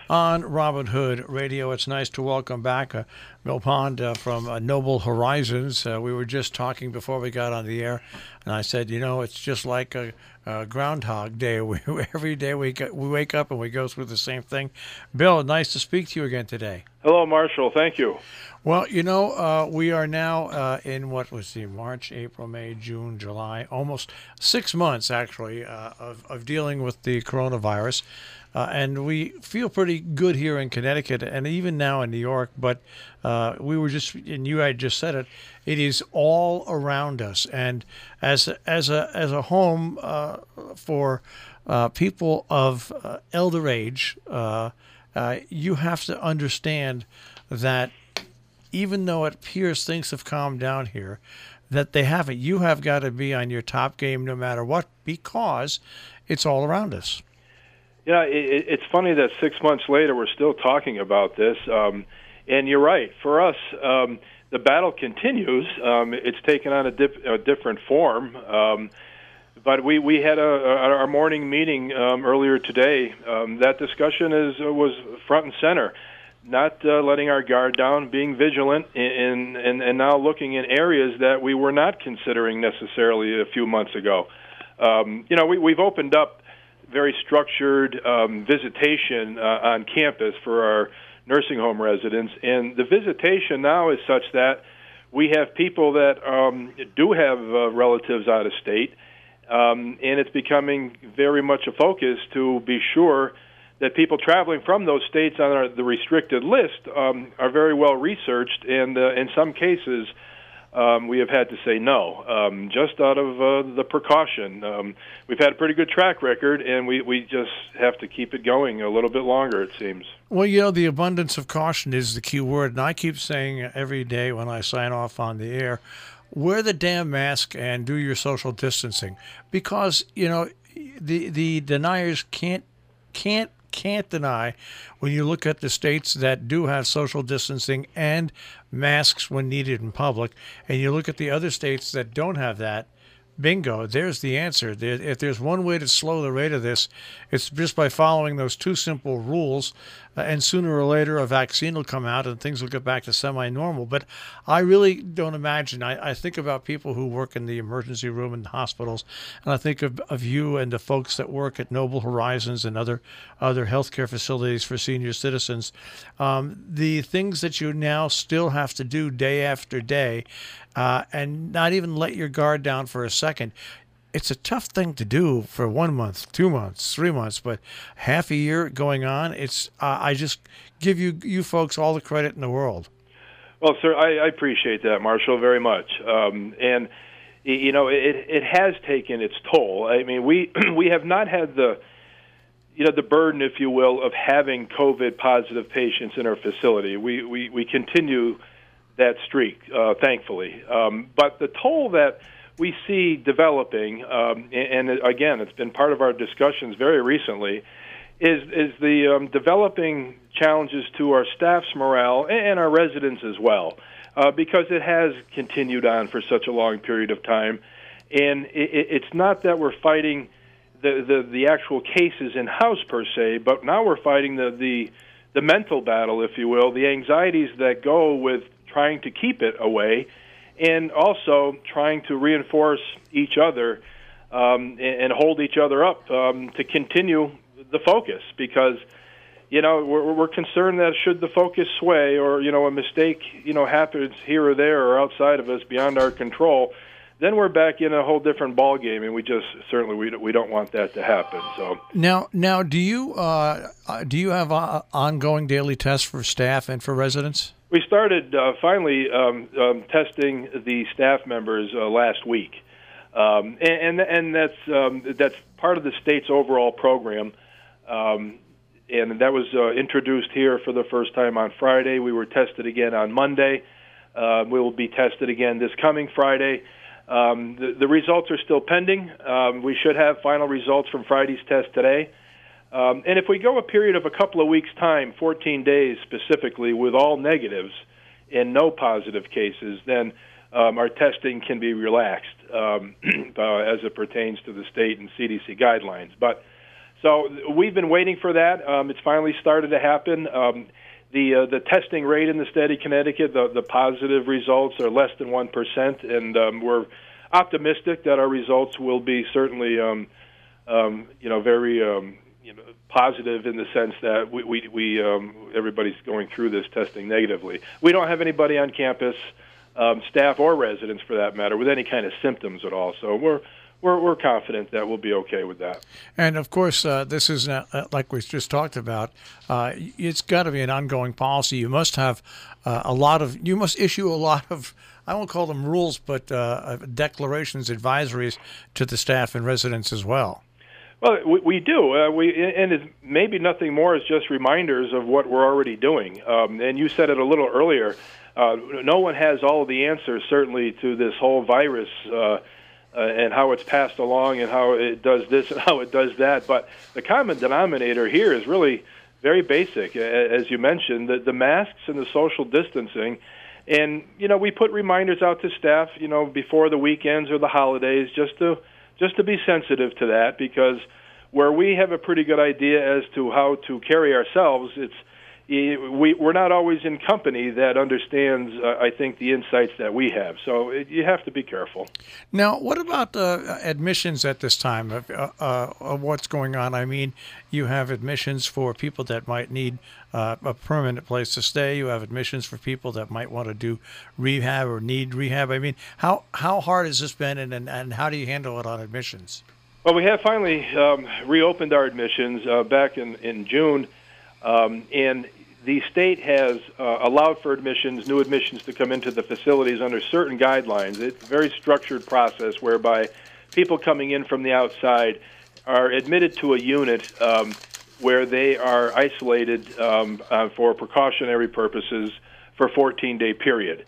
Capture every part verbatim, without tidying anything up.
on Robin Hood Radio. It's nice to welcome back uh, Bill Pond uh, from uh, Noble Horizons. Uh, we were just talking before we got on the air, and I said, you know, it's just like a, a Groundhog Day. We, every day we, get, we wake up and we go through the same thing. Bill, nice to speak to you again today. Hello, Marshall. Thank you. Well, you know, uh, we are now uh, in what was the March, April, May, June, July, almost six months actually uh, of, of dealing with the coronavirus. Uh, and we feel pretty good here in Connecticut and even now in New York. But uh, we were just, and you had just said it, it is all around us. And as a, as a, as a home uh, for uh, people of uh, elder age, uh, uh, you have to understand that even though it appears things have calmed down here, that they haven't. You have got to be on your top game no matter what, because it's all around us. Yeah, it, it's funny that six months later we're still talking about this. Um, and you're right. For us, um, the battle continues. Um, it's taken on a, dip, a different form. Um, but we, we had a, a, our morning meeting um, earlier today. Um, that discussion is was front and center. Not uh, letting our guard down, being vigilant, in, in, and now looking in areas that we were not considering necessarily a few months ago. Um, you know, we, we've opened up very structured um, visitation uh, on campus for our nursing home residents, and the visitation now is such that we have people that um, do have uh, relatives out of state, um, and it's becoming very much a focus to be sure that people traveling from those states on our, the restricted list um, are very well researched, and uh, in some cases um, we have had to say no, um, just out of uh, the precaution. Um, we've had a pretty good track record, and we, we just have to keep it going a little bit longer, it seems. Well, you know, the abundance of caution is the key word, and I keep saying every day when I sign off on the air, wear the damn mask and do your social distancing, because, you know, the the deniers can't can't can't deny when you look at the states that do have social distancing and masks when needed in public, and you look at the other states that don't have that, bingo, there's the answer. There, if there's one way to slow the rate of this, it's just by following those two simple rules, uh, and sooner or later a vaccine will come out and things will get back to semi-normal. But I really don't imagine. I, I think about people who work in the emergency room in hospitals, and I think of, of you and the folks that work at Noble Horizons and other other healthcare facilities for senior citizens. Um, the things that you now still have to do day after day, uh, and not even let your guard down for a second. It's a tough thing to do for one month, two months, three months, but half a year going on, it's uh, I just give you you folks all the credit in the world. Well, sir, I, I appreciate that, Marshall, very much. Um, and, you know, it, it has taken its toll. I mean, we we have not had the, you know, the burden, if you will, of having COVID-positive patients in our facility. We, we, we continue that streak, uh, thankfully. Um, but the toll that we see developing, um, and, and again, it's been part of our discussions very recently, is is the um, developing challenges to our staff's morale and our residents as well, uh, because it has continued on for such a long period of time. And it, it's not that we're fighting the, the, the actual cases in-house per se, but now we're fighting the, the, the mental battle, if you will, the anxieties that go with trying to keep it away, and also trying to reinforce each other um, and, and hold each other up um, to continue the focus, because, you know, we're, we're concerned that should the focus sway, or, you know, a mistake, you know, happens here or there or outside of us beyond our control, then we're back in a whole different ball game, and we just certainly we we don't want that to happen. So now, now, do you uh, do you have uh, ongoing daily tests for staff and for residents? We started uh, finally um, um, testing the staff members uh, last week, um, and, and and that's um, that's part of the state's overall program, um, and that was uh, introduced here for the first time on Friday. We were tested again on Monday. Uh, we will be tested again this coming Friday. Um, the, the results are still pending. Um, we should have final results from Friday's test today. Um, and if we go a period of a couple of weeks' time, fourteen days specifically, with all negatives and no positive cases, then um, our testing can be relaxed um, uh, as it pertains to the state and C D C guidelines. But So we've been waiting for that. Um, it's finally started to happen. Um, the uh, the testing rate in the state of Connecticut, the, the positive results are less than one percent, and um, we're optimistic that our results will be certainly, um, um, you know, very um, you know, positive in the sense that we, we, we um, everybody's going through this testing negatively. We don't have anybody on campus, um, staff or residents for that matter, with any kind of symptoms at all. So we're We're, we're confident that we'll be okay with that. And, of course, uh, this is, not, uh, like we just talked about, uh, it's got to be an ongoing policy. You must have uh, a lot of, you must issue a lot of, I won't call them rules, but uh, declarations, advisories to the staff and residents as well. Well, we, we do. Uh, we and it's maybe nothing more is just reminders of what we're already doing. Um, and you said it a little earlier. Uh, no one has all of the answers, certainly, to this whole virus uh Uh, and how it's passed along and how it does this and how it does that. But the common denominator here is really very basic, as you mentioned, the, the masks and the social distancing. And, you know, we put reminders out to staff, you know, before the weekends or the holidays just to just to be sensitive to that, because where we have a pretty good idea as to how to carry ourselves, it's we, we're not always in company that understands, uh, I think, the insights that we have. So it, you have to be careful. Now, what about uh, admissions at this time of, uh, uh, of what's going on? I mean, you have admissions for people that might need uh, a permanent place to stay. You have admissions for people that might want to do rehab or need rehab. I mean, how, how hard has this been, and, and, and how do you handle it on admissions? Well, we have finally um, reopened our admissions uh, back in, in June, um, and the state has uh, allowed for admissions, new admissions, to come into the facilities under certain guidelines. It's a very structured process whereby people coming in from the outside are admitted to a unit um, where they are isolated um, uh, for precautionary purposes for a fourteen-day period.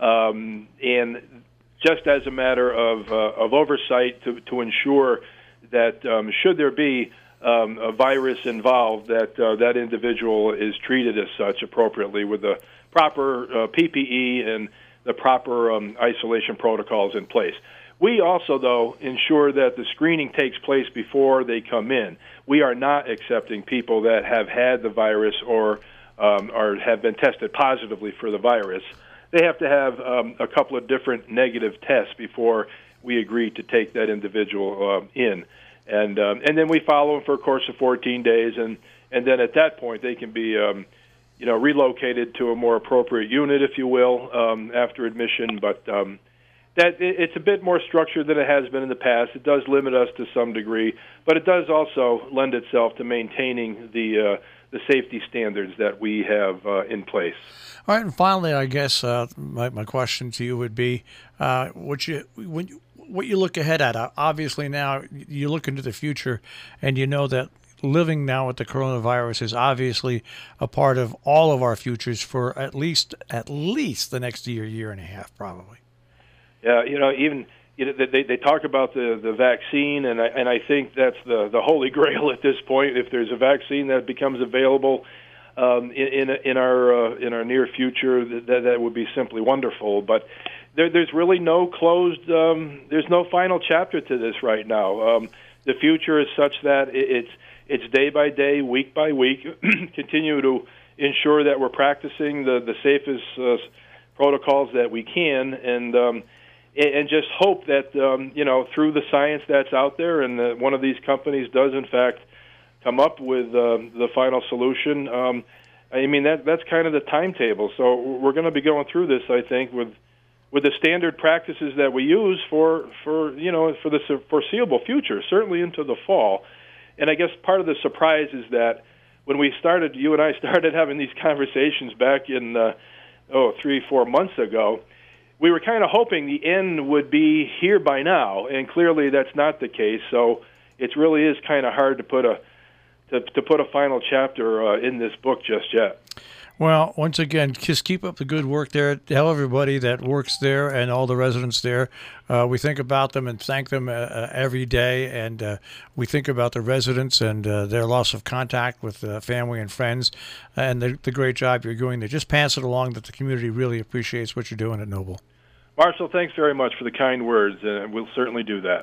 Um, and just as a matter of, uh, of oversight to, to ensure that um, should there be Um, a virus involved, that uh, that individual is treated as such appropriately with the proper uh, P P E and the proper um, isolation protocols in place. We also, though, ensure that the screening takes place before they come in. We are not accepting people that have had the virus or um, or have been tested positively for the virus. They have to have um, a couple of different negative tests before we agree to take that individual uh, in. And um, and then we follow them for a course of fourteen days, and, and then at that point they can be, um, you know, relocated to a more appropriate unit, if you will, um, after admission. But um, that it, it's a bit more structured than it has been in the past. It does limit us to some degree, but it does also lend itself to maintaining the uh, the safety standards that we have uh, in place. All right, and finally, I guess uh, my my question to you would be, uh, what you when you, what you look ahead at. Obviously, now you look into the future, and you know that living now with the coronavirus is obviously a part of all of our futures for at least at least the next year, year and a half, probably. Yeah, you know, even you know, they they talk about the the vaccine, and I and I think that's the the holy grail at this point. If there's a vaccine that becomes available um, in in, in our uh, in our near future, that that would be simply wonderful. But There, there's really no closed, um, there's no final chapter to this right now. Um, the future is such that it, it's it's day by day, week by week, continue to ensure that we're practicing the, the safest uh, protocols that we can, and um, and just hope that, um, you know, through the science that's out there, and that one of these companies does, in fact, come up with uh, the final solution. Um, I mean, that that's kind of the timetable. So we're going to be going through this, I think, with with the standard practices that we use for, for you know, for the foreseeable future, certainly into the fall. And I guess part of the surprise is that when we started, you and I started having these conversations back in, uh, oh, three, four months ago, we were kind of hoping the end would be here by now, and clearly that's not the case. So it really is kind of hard to put a to, to put a final chapter uh, in this book just yet. Well, once again, just keep up the good work there. Tell everybody that works there and all the residents there. Uh, we think about them and thank them uh, uh, every day, and uh, we think about the residents and uh, their loss of contact with uh, family and friends, and the, the great job you're doing there. Just pass it along that the community really appreciates what you're doing at Noble. Marshall, thanks very much for the kind words, and we'll certainly do that.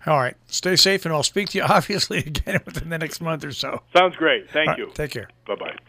All right. Stay safe, and I'll speak to you obviously again within the next month or so. Sounds great. Thank All right, you. take care. Bye-bye.